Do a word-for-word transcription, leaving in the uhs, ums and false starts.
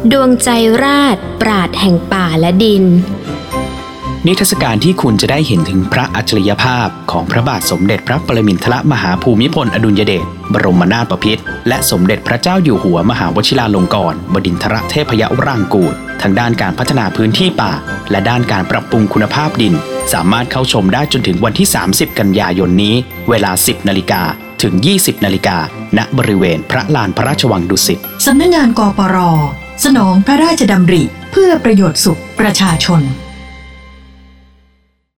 ดวงใจราษฎร์ปราชญ์แห่งป่าและดินนิทรรศการที่คุณจะได้เห็นถึงพระอัจฉริยภาพของพระบาทสมเด็จพระปรมินทรมหาภูมิพลอดุลยเดชบรมนาถบพิตรและสมเด็จพระเจ้าอยู่หัวมหาวชิราลงกรณ์บดินทรเทพยวรางกูรทางด้านการพัฒนาพื้นที่ป่าและด้านการปรับปรุงคุณภาพดินสามารถเข้าชมได้จนถึงวันที่สามสิบกันยายนนี้เวลา สิบนาฬิกา ถึง ยี่สิบนาฬิกาณบริเวณพระลานพระราชวังดุสิตสำนักงานกปร.สนองพระราชดำริเพื่อประโยชน์สุขประชาชน